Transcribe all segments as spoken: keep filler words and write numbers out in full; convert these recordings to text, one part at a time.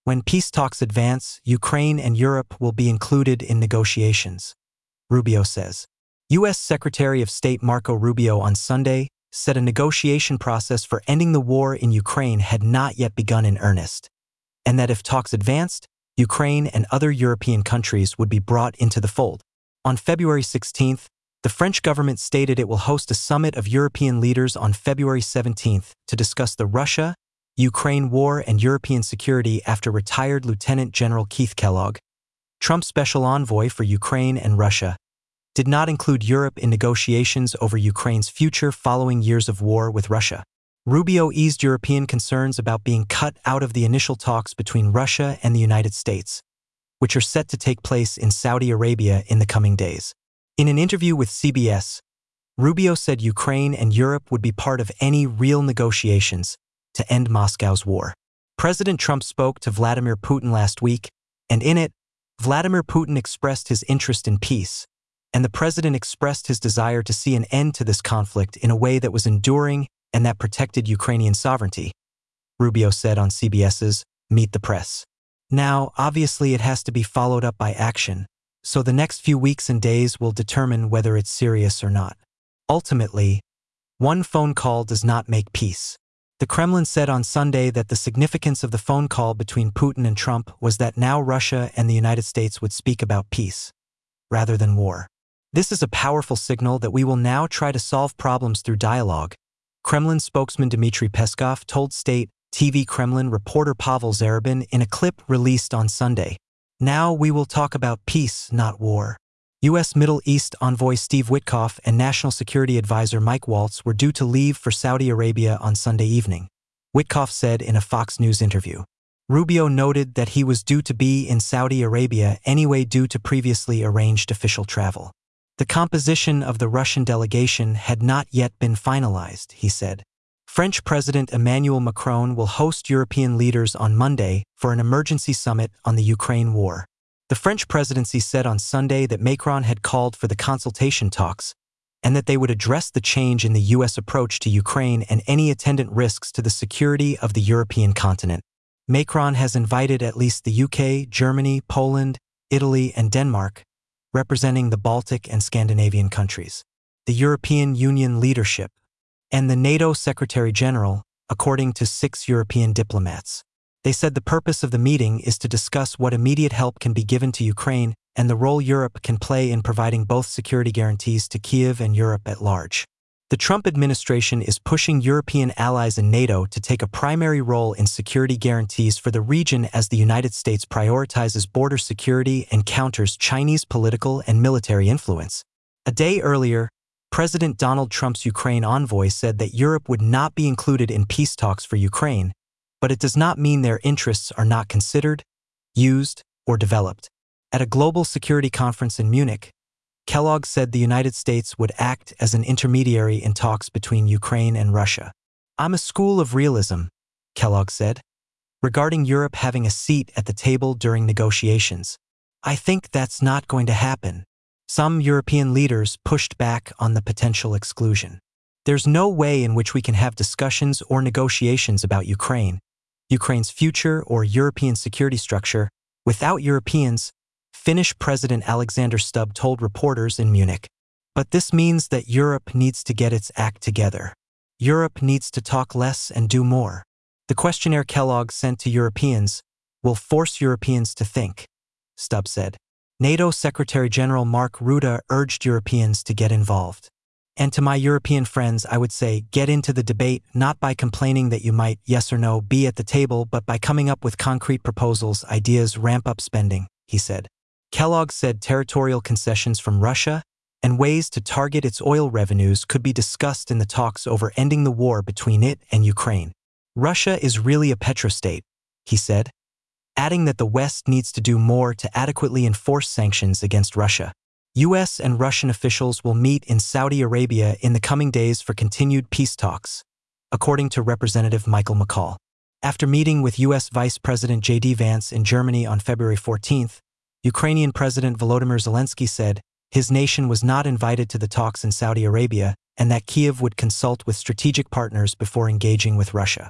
When peace talks advance, Ukraine and Europe will be included in negotiations, Rubio says. U S Secretary of State Marco Rubio on Sunday said a negotiation process for ending the war in Ukraine had not yet begun in earnest, and that if talks advanced, Ukraine and other European countries would be brought into the fold. On February sixteenth, the French government stated it will host a summit of European leaders on February seventeenth to discuss the Russia-Ukraine war and European security after retired Lieutenant General Keith Kellogg, Trump's special envoy for Ukraine and Russia, did not include Europe in negotiations over Ukraine's future following years of war with Russia. Rubio eased European concerns about being cut out of the initial talks between Russia and the United States, which are set to take place in Saudi Arabia in the coming days. In an interview with C B S, Rubio said Ukraine and Europe would be part of any real negotiations to end Moscow's war. President Trump spoke to Vladimir Putin last week, and in it, Vladimir Putin expressed his interest in peace, and the president expressed his desire to see an end to this conflict in a way that was enduring and that protected Ukrainian sovereignty, Rubio said on CBS's Meet the Press. Now, obviously it has to be followed up by action, so the next few weeks and days will determine whether it's serious or not. Ultimately, one phone call does not make peace. The Kremlin said on Sunday that the significance of the phone call between Putin and Trump was that now Russia and the United States would speak about peace, rather than war. This is a powerful signal that we will now try to solve problems through dialogue, Kremlin spokesman Dmitry Peskov told State T V Kremlin reporter Pavel Zarubin in a clip released on Sunday. Now we will talk about peace, not war. U S Middle East envoy Steve Witkoff and National Security Advisor Mike Waltz were due to leave for Saudi Arabia on Sunday evening, Witkoff said in a Fox News interview. Rubio noted that he was due to be in Saudi Arabia anyway due to previously arranged official travel. The composition of the Russian delegation had not yet been finalized, he said. French President Emmanuel Macron will host European leaders on Monday for an emergency summit on the Ukraine war. The French presidency said on Sunday that Macron had called for the consultation talks and that they would address the change in the U S approach to Ukraine and any attendant risks to the security of the European continent. Macron has invited at least the U K, Germany, Poland, Italy, and Denmark, representing the Baltic and Scandinavian countries, the European Union leadership, and the NATO Secretary General, according to six European diplomats. They said the purpose of the meeting is to discuss what immediate help can be given to Ukraine and the role Europe can play in providing both security guarantees to Kyiv and Europe at large. The Trump administration is pushing European allies in NATO to take a primary role in security guarantees for the region as the United States prioritizes border security and counters Chinese political and military influence. A day earlier, President Donald Trump's Ukraine envoy said that Europe would not be included in peace talks for Ukraine, but it does not mean their interests are not considered, used, or developed. At a global security conference in Munich, Kellogg said the United States would act as an intermediary in talks between Ukraine and Russia. I'm a school of realism, Kellogg said, regarding Europe having a seat at the table during negotiations. I think that's not going to happen. Some European leaders pushed back on the potential exclusion. There's no way in which we can have discussions or negotiations about Ukraine, Ukraine's future or European security structure, without Europeans, Finnish President Alexander Stubb told reporters in Munich. But this means that Europe needs to get its act together. Europe needs to talk less and do more. The questionnaire Kellogg sent to Europeans will force Europeans to think, Stubb said. NATO Secretary General Mark Rutte urged Europeans to get involved. And to my European friends, I would say, get into the debate not by complaining that you might, yes or no, be at the table, but by coming up with concrete proposals, ideas, ramp up spending, he said. Kellogg said territorial concessions from Russia and ways to target its oil revenues could be discussed in the talks over ending the war between it and Ukraine. Russia is really a petrostate, he said, adding that the West needs to do more to adequately enforce sanctions against Russia. U S and Russian officials will meet in Saudi Arabia in the coming days for continued peace talks, according to Representative Michael McCaul. After meeting with U S Vice President J D Vance in Germany on February fourteenth, Ukrainian President Volodymyr Zelensky said his nation was not invited to the talks in Saudi Arabia and that Kyiv would consult with strategic partners before engaging with Russia.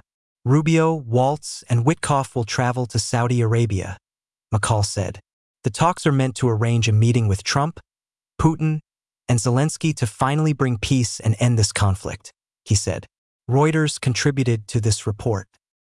Rubio, Waltz, and Witkoff will travel to Saudi Arabia, McCall said. The talks are meant to arrange a meeting with Trump, Putin, and Zelensky to finally bring peace and end this conflict, he said. Reuters contributed to this report.